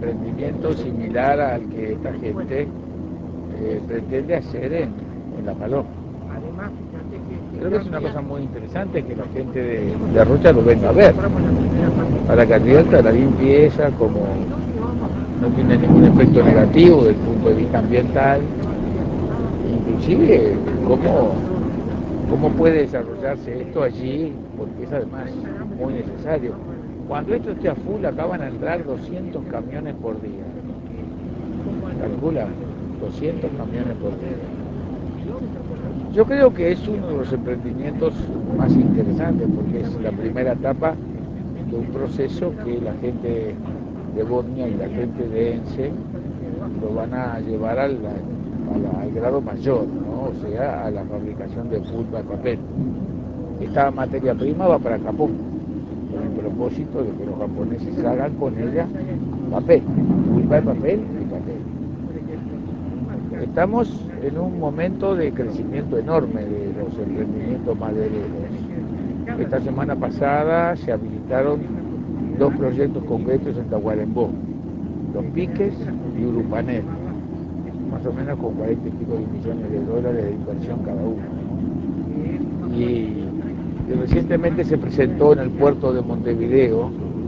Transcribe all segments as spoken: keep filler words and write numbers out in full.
emprendimiento similar al que esta gente eh, pretende hacer en, en La Paloma. Creo que es una cosa muy interesante que la gente de, de Rocha lo venga a ver, para que advierta la limpieza, como no tiene ningún efecto negativo desde el punto de vista ambiental, inclusive cómo, cómo puede desarrollarse esto allí, porque es además muy necesario. Cuando esto esté a full, acá van a entrar doscientos camiones por día. Calcula, doscientos camiones por día. Yo creo que es uno de los emprendimientos más interesantes, porque es la primera etapa de un proceso que la gente de Botnia y la gente de ENCE lo van a llevar al, al, al grado mayor, ¿no? O sea, a la fabricación de pulpa de papel. Esta materia prima va para Japón, con el propósito de que los japoneses hagan con ella papel, pulpa de papel y papel. Estamos en un momento de crecimiento enorme de los emprendimientos madereros. Esta semana pasada se habilitaron dos proyectos concretos en Tacuarembó, Los Piques y Urupanel, más o menos con cuarenta y pico de millones de dólares de inversión cada uno. Y, y recientemente se presentó en el puerto de Montevideo,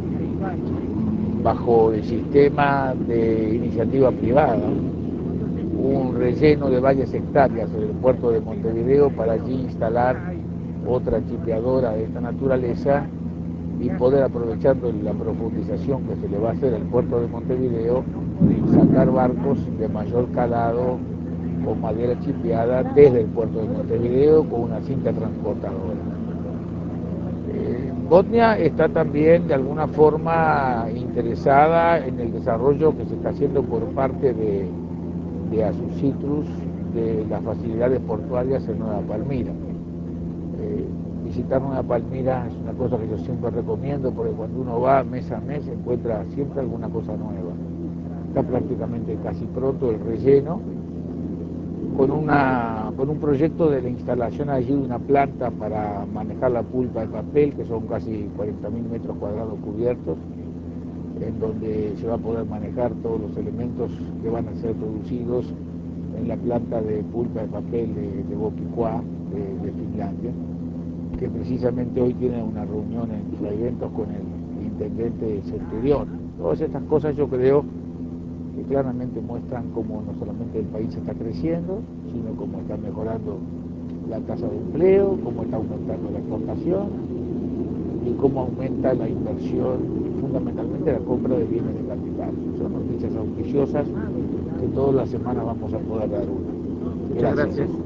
bajo el sistema de iniciativa privada, un relleno de varias hectáreas en el puerto de Montevideo para allí instalar otra chipeadora de esta naturaleza y poder, aprovechando la profundización que se le va a hacer al puerto de Montevideo, sacar barcos de mayor calado con madera chipeada desde el puerto de Montevideo con una cinta transportadora. Eh, Botnia está también de alguna forma interesada en el desarrollo que se está haciendo por parte de, de Asucitrus de las facilidades portuarias en Nueva Palmira. Eh, visitar Nueva Palmira es una cosa que yo siempre recomiendo, porque cuando uno va mes a mes encuentra siempre alguna cosa nueva. Está prácticamente casi pronto el relleno, con, una, con un proyecto de la instalación allí de una planta para manejar la pulpa de papel, que son casi cuarenta mil metros cuadrados cubiertos, en donde se va a poder manejar todos los elementos que van a ser producidos en la planta de pulpa de papel de, de Boquicuá, de, de Finlandia, que precisamente hoy tiene una reunión en Fraiventos con el intendente Centurión. Todas estas cosas yo creo que claramente muestran cómo no solamente el país está creciendo, sino cómo está mejorando la tasa de empleo, cómo está aumentando la exportación y cómo aumenta la inversión, fundamentalmente la compra de bienes de capital. Son noticias auspiciosas que todas las semanas vamos a poder dar una. Muchas Gracias. gracias.